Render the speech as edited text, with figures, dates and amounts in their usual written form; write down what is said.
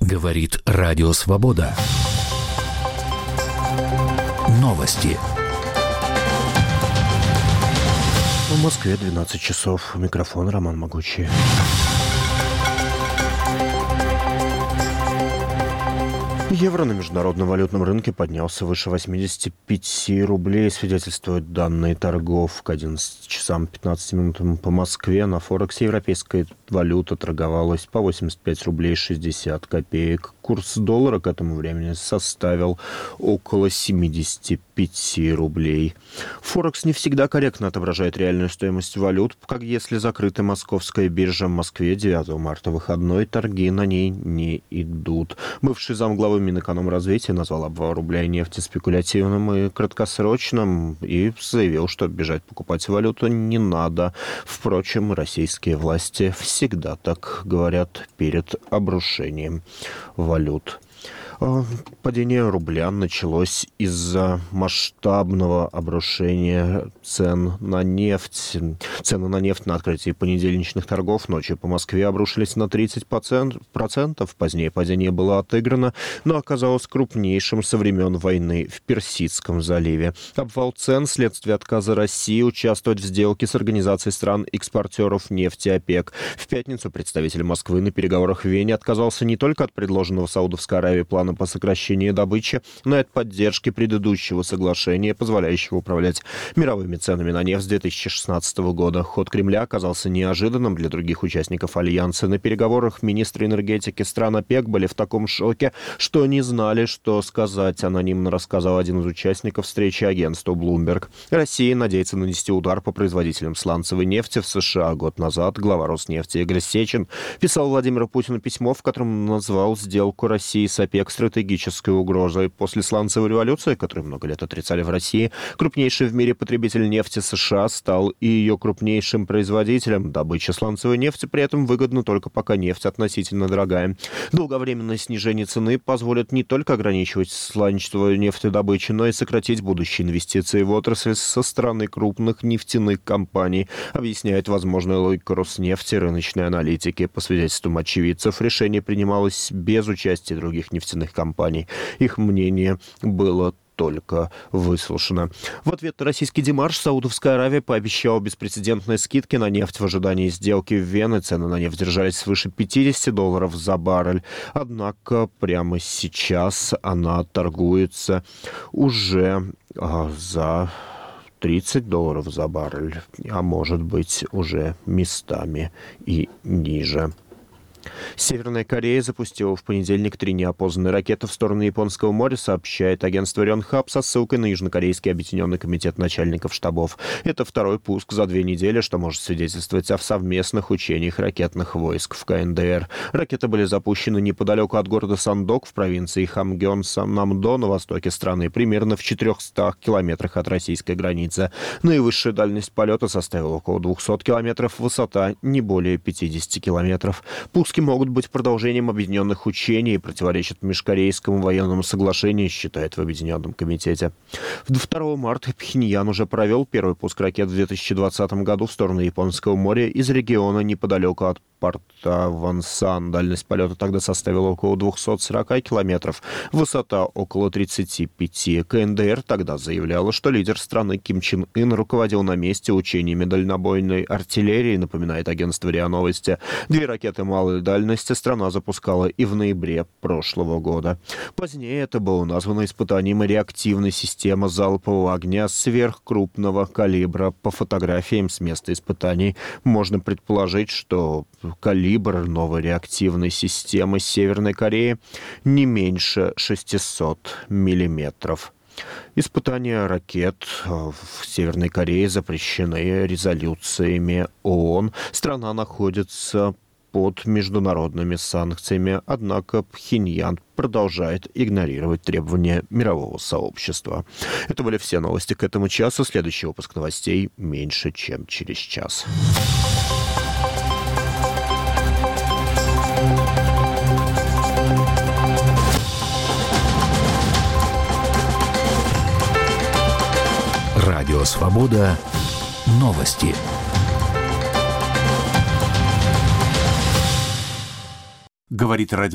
Говорит Радио Свобода. Новости. В Москве 12 часов. Микрофон Роман Могучий. Евро на международном валютном рынке поднялся выше 85 рублей, свидетельствуют данные торгов. К 11 часам 15 минутам по Москве на Форексе европейская валюта торговалась по 85 рублей 60 копеек. Курс доллара к этому времени составил около 75 рублей. Форекс не всегда корректно отображает реальную стоимость валют, как если закрыта московская биржа. В Москве 9 марта выходной, торги на ней не идут. Бывший замглавы Минэкономразвития назвал обвал рубля и нефти спекулятивным и краткосрочным и заявил, что бежать покупать валюту не надо. Впрочем, российские власти всегда так говорят перед обрушением валют. Падение рубля началось из-за масштабного обрушения цен на нефть. Цены на нефть на открытии понедельничных торгов ночью по Москве обрушились на 30%. Позднее падение было отыграно, но оказалось крупнейшим со времен войны в Персидском заливе. Обвал цен – следствие отказа России участвовать в сделке с Организацией стран-экспортеров нефти ОПЕК. В пятницу представитель Москвы на переговорах в Вене отказался не только от предложенного Саудовской Аравией плана по сокращению добычи, но и от поддержки предыдущего соглашения, позволяющего управлять мировыми ценами на нефть с 2016 года. Ход Кремля оказался неожиданным для других участников Альянса. На переговорах министры энергетики стран ОПЕК были в таком шоке, что не знали, что сказать, анонимно рассказал один из участников встречи агентству Bloomberg. Россия надеется нанести удар по производителям сланцевой нефти в США. Год назад глава Роснефти Игорь Сечин писал Владимиру Путину письмо, в котором назвал сделку России с ОПЕК стратегической угрозой. После сланцевой революции, которую много лет отрицали в России, крупнейший в мире потребитель нефти США стал и ее крупнейшим производителем. Добыча сланцевой нефти при этом выгодна только пока нефть относительно дорогая. Долговременное снижение цены позволит не только ограничивать сланцевую нефтедобычу, но и сократить будущие инвестиции в отрасль со стороны крупных нефтяных компаний, объясняет возможную логику Роснефти рыночной аналитики. По свидетельствам очевидцев, решение принималось без участия других нефтяных компаний. Их мнение было только выслушано. В ответ на российский демарш Саудовская Аравия пообещала беспрецедентные скидки на нефть в ожидании сделки в Вене. Цены на нефть держались свыше $50 за баррель. Однако прямо сейчас она торгуется уже за $30 за баррель, а может быть уже местами и ниже. Северная Корея запустила в понедельник 3 неопознанные ракеты в сторону Японского моря, сообщает агентство Рёнхап со ссылкой на Южнокорейский объединенный комитет начальников штабов. Это второй пуск за 2 недели, что может свидетельствовать о совместных учениях ракетных войск в КНДР. Ракеты были запущены неподалеку от города Сандок в провинции Хамгён-Намдо на востоке страны, примерно в 400 километрах от российской границы. Наивысшая дальность полета составила около 200 километров, высота не более 50 километров. Пуски могут быть продолжением объединенных учений и противоречат межкорейскому военному соглашению, считает в Объединенном комитете. 2 марта Пхеньян уже провел первый пуск ракет в 2020 году в сторону Японского моря из региона неподалеку от порта Вонсан. Дальность полета тогда составила около 240 километров, высота около 35. КНДР тогда заявляла, что лидер страны Ким Чен Ын руководил на месте учениями дальнобойной артиллерии, напоминает агентство РИА Новости. 2 ракеты малой дальности страна запускала и в ноябре прошлого года. Позднее это было названо испытанием реактивной системы залпового огня сверхкрупного калибра. По фотографиям с места испытаний можно предположить, что калибр новой реактивной системы Северной Кореи не меньше 600 миллиметров. Испытания ракет в Северной Корее запрещены резолюциями ООН. Страна находится под международными санкциями, однако Пхеньян продолжает игнорировать требования мирового сообщества. Это были все новости к этому часу. Следующий выпуск новостей меньше, чем через час. Радио Свобода. Новости. Говорит радио